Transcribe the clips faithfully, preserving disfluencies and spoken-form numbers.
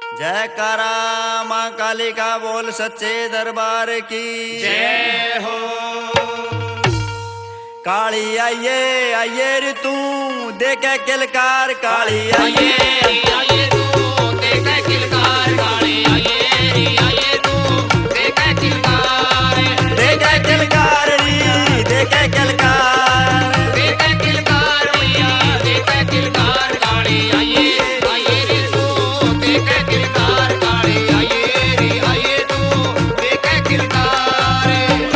जयकारा माँ काली का बोल सच्चे दरबार की जय हो। काली आइये आइये रे तू देखे किलकार काली आइये आइए तू देखे किलकार काली आइए आइए तू देखे किलकार देखे किलकार री देखे किलकार देखे किलकार मैया देखे किलकार काली आइए आइए रे तू देखे किलकार काली आइए रे आइए तू देखे किलकार।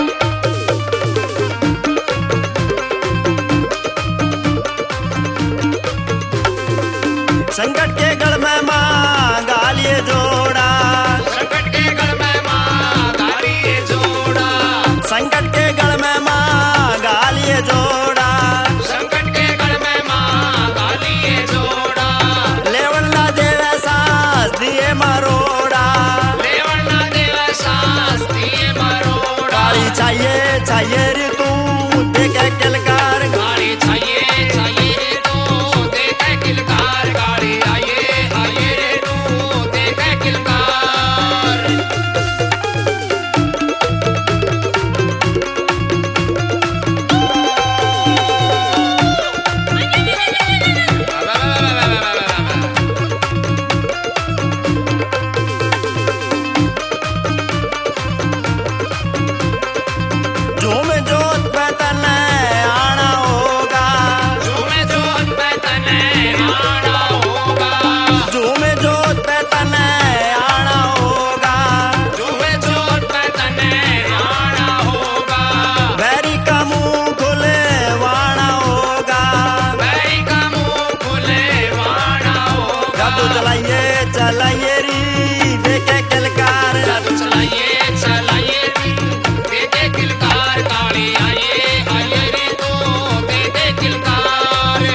संकट के गढ़ में माँ गालिए जोड़ा संकट के गढ़ में माँ गालिए जोड़ा संकट के गढ़ में माँ गालिए जोड़ा संकट के गढ़ में माँ गालिए जोड़ा लेवन ना देवे सास दिए मरोड़ा लेवन ना देवे सास दिए मरोड़ा काली चाहिए चाहिए रे तू देखे किलकार गाड़ी चाहिए चाहिए रे तू देखे किलकार गाड़ी आइए आइए रे तू देखे किलकार। झूम जोत पे तने आना होगा झूमे जोत पे तने आना होगा झूम जोत पे तने आना होगा झूमे जोत पे तने आना होगा बैरी का मुंह खुले वाना होगा बैरी का मुंह खुले वाना होगा जादू चलाइए चलाइए री देखे किलकार जादू चलाइए चलाइए रे देखे किलकार काली आइए आइए रे तू देखे किलकार।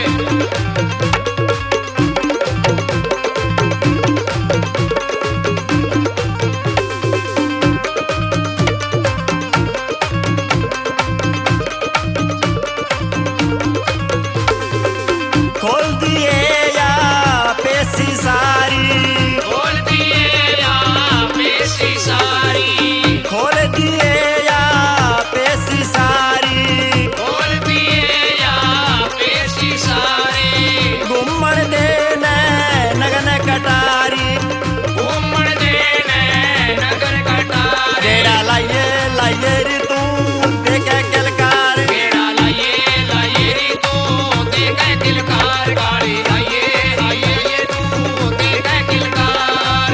खोल दिए या पेशी सारी खोल दिए या पेशी सारी खोल दिए या पेशी सारी खोल दिए या पेशी सारी घुमण देने नगन कटारी घूमण देने नगर कटारे गेड़ा लाइए लाइए रे तू देखे किलकार गेड़ा लाइए लाइए रे तू देखे किलकार गाड़ी आइए आइए ये तू देखे किलकार।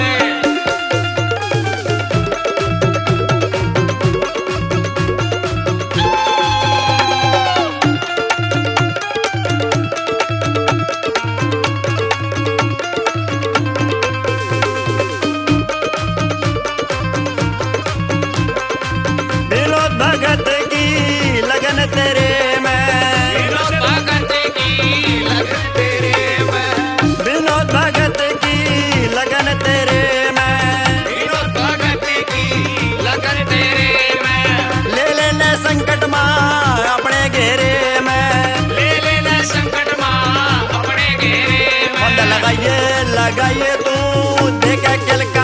विनोद भगत की लगन तेरे में विनोद भगत की लगन तेरे में विनोद भगत की लगन तेरे में विनोद भगत की लगन तेरे में ले लेने संकट माँ अपने घेरे में ले लेना संकट माँ अपने घेरे में बंद लगाइए लगाइए तू देखे किलकार